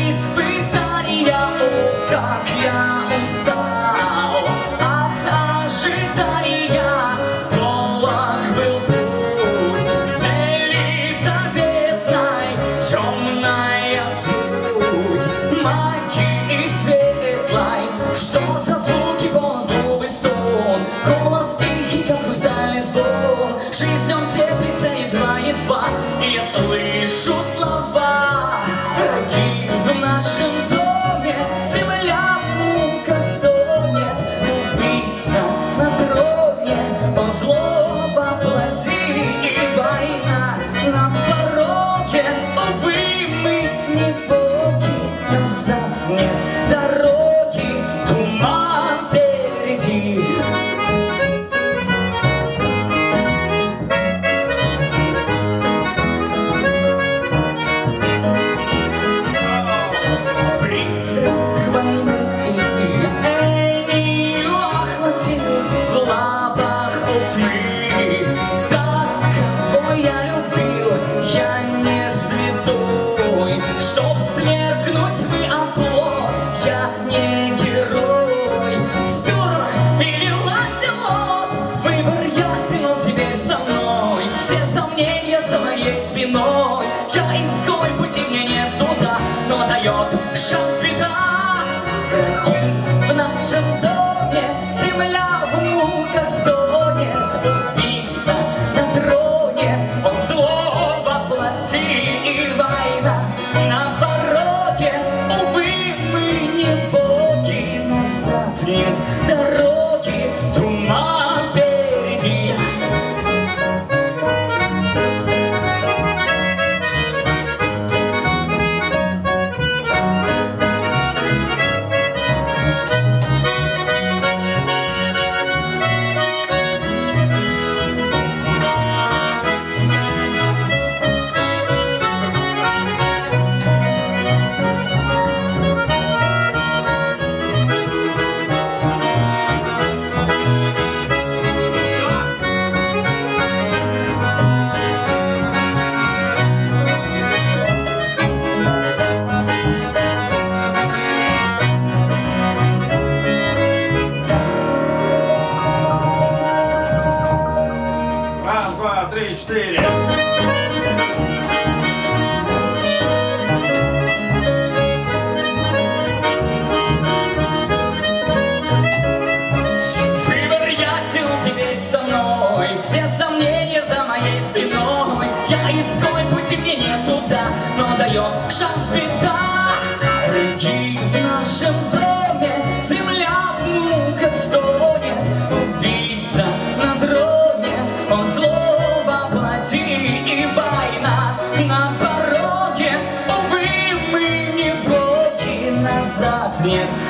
испытания, о, как я устал от ожидания. Долг был путь к цели заветной, темная суть магии светлой. Что за звуки, полон злобы стон, голос тихий, как хрустальный звон. Жизнь он теплится едва-едва, и я слышу слова. Враги в нашем доме, земля в муках стонет. Убийца на троне, он зло воплоти, и война на пороге. Увы, мы не боги, назад нет дороги, туман впереди. Так, кого я любил, я не святой, чтоб свергнуть свой оплот, я не герой. Стюарт или Ланселот, выбор ясен, он теперь со мной. Все сомнения за моей спиной, я изгой, пути мне нет туда, но дает шанс беда. Враги в нашем доме, земля в муках стонет. Убийца на троне, он зло воплоти, и война на пороге. Увы, мы не боги, назад нет дороги, туман впереди. Раз, два, три, четыре. Выбор ясен, теперь со мной, все сомнения за моей спиной. Я изгой, пути мне нет туда, но дает шанс беда. Враги в нашем доме, земля в муках стонет. Убийца на троне, он зло воплоти, и война на пороге. Увы, мы не боги, назад нет